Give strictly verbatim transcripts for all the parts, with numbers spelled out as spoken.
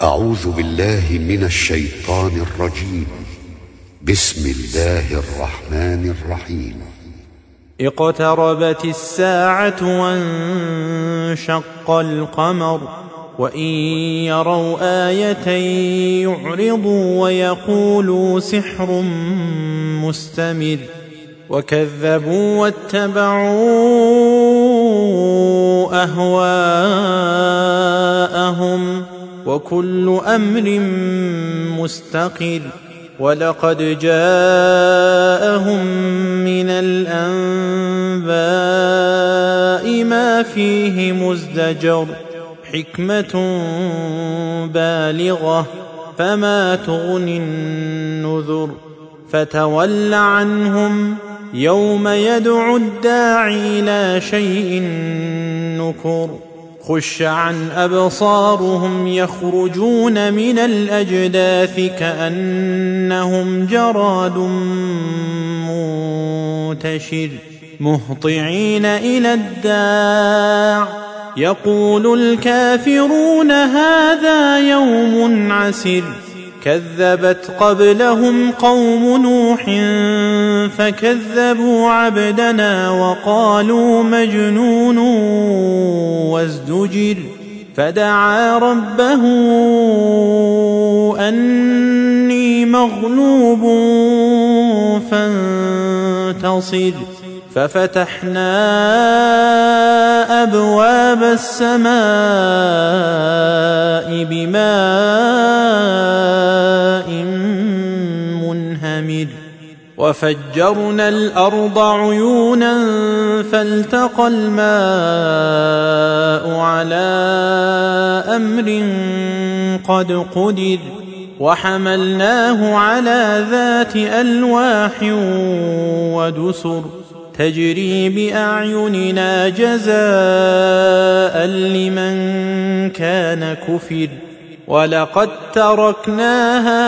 أعوذ بالله من الشيطان الرجيم. بسم الله الرحمن الرحيم. اقتربت الساعة وانشق القمر وإن يروا آية يعرضوا ويقولوا سحر مستمر وكذبوا واتبعوا أهواءهم وكل أمر مستقر ولقد جاءهم من الأنباء ما فيه مزدجر حكمة بالغة فما تغني النذر فتول عنهم يوم يدعو الداعي إلى شيء نكر خش عن أبصارهم يخرجون من الأجداث كأنهم جراد منتشر مهطعين إلى الداع يقول الكافرون هذا يوم عسر كذبت قبلهم قوم نوح فكذبوا عبدنا وقالوا مجنون وازدجر فدعا ربه أني مغلوب فانتصر ففتحنا أبواب السماء بماء منهمر وفجرنا الأرض عيونا فالتقى الماء على أمر قد قدر وحملناه على ذات ألواح ودسر تجري بأعيننا جزاء لمن كان كفر ولقد تركناها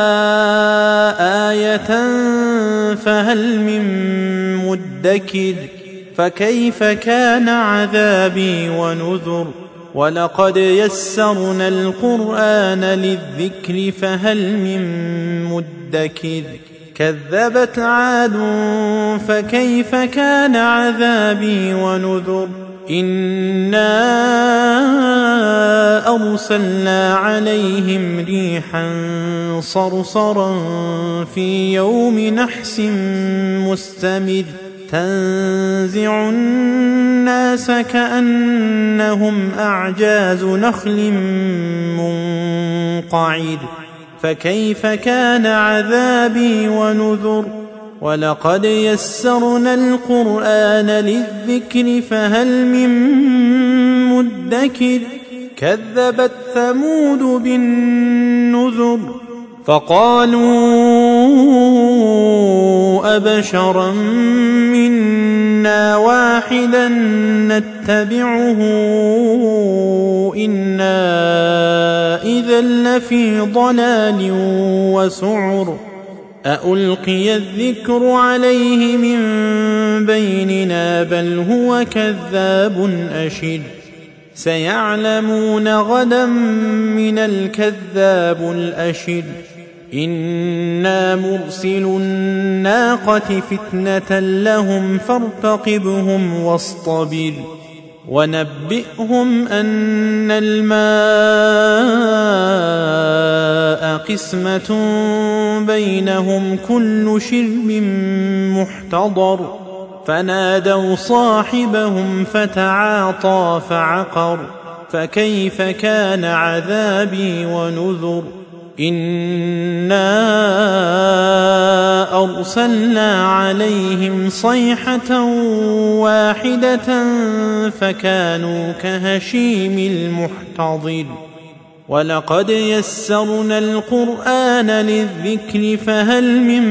آية فهل من مدكر فكيف كان عذابي ونذر ولقد يسرنا القرآن للذكر فهل من مدكر كذبت عاد فكيف كان عذابي ونذر إنا أرسلنا عليهم ريحا صرصرا في يوم نحس مستمر تنزع الناس كأنهم أعجاز نخل منقعر فكيف كان عذابي ونذر ولقد يسرنا القرآن للذكر فهل من مدكر كذبت ثمود بالنذر فقالوا أبشرا منا واحدا نتبعه إنا إذا لفي ضلال وسعر أألقي الذكر عليه من بيننا بل هو كذاب أشر سيعلمون غدا من الكذاب الأشر إنا مرسل الناقة فتنة لهم فارتقبهم واصطبر ونبئهم أن الماء قسمة بينهم كل شرب محتضر فنادوا صاحبهم فتعاطى فعقر فكيف كان عذابي ونذر إنا أرسلنا عليهم صيحة واحدة فكانوا كهشيم المحتضر ولقد يسرنا القرآن للذكر فهل من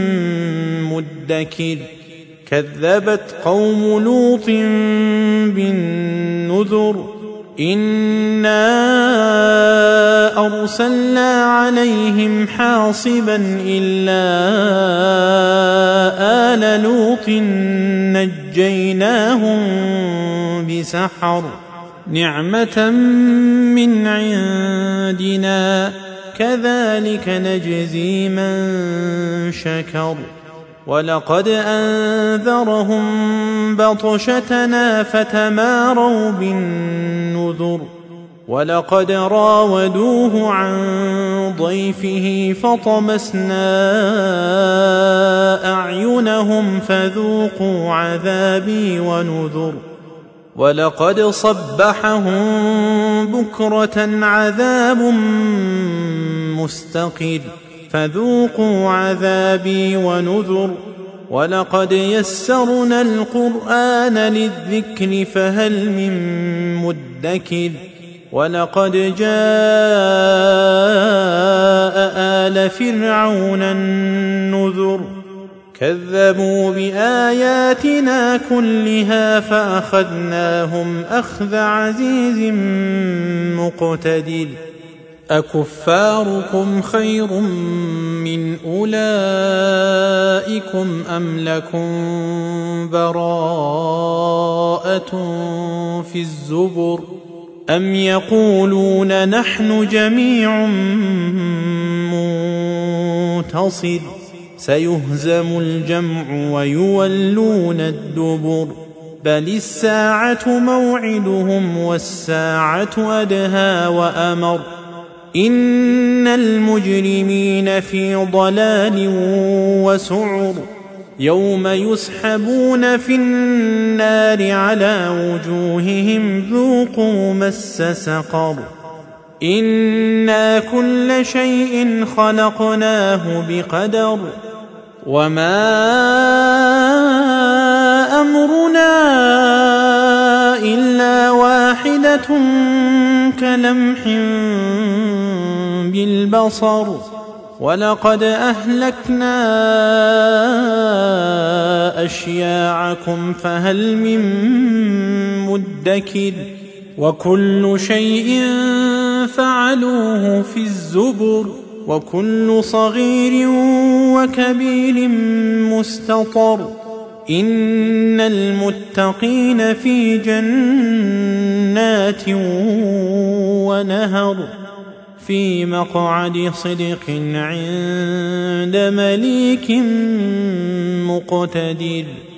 مدكر كذبت قوم لوط بالنذر إنا أرسلنا عليهم حاصبا إلا آل لوط نجيناهم بسحر نعمة من عند عندنا كذلك نجزي من شكر ولقد أنذرهم بطشتنا فتماروا بالنذر ولقد راودوه عن ضيفه فطمسنا أعينهم فذوقوا عذابي ونذر ولقد صبحهم بكرة عذاب مستقر فذوقوا عذابي ونذر ولقد يسرنا القرآن للذكر فهل من مدكر ولقد جاء آل فرعون النذر كذبوا بآياتنا كلها فأخذناهم أخذ عزيز مقتدر أكفاركم خير من أولئكم أم لكم براءة في الزبر أم يقولون نحن جميع منتصر سيهزم الجمع ويولون الدبر بل الساعة موعدهم والساعة أدهى وأمر إن المجرمين في ضلال وسعر يوم يسحبون في النار على وجوههم ذوقوا مس سقر إنا كل شيء خلقناه بقدر وما أمرنا إلا واحدة كلمح بالبصر ولقد أهلكنا أشياعكم فهل من مدكر وكل شيء فعلوه في الزبر وكل صغير وكبير مستطر إن المتقين في جنات ونهر في مقعد صدق عند مليك مقتدر.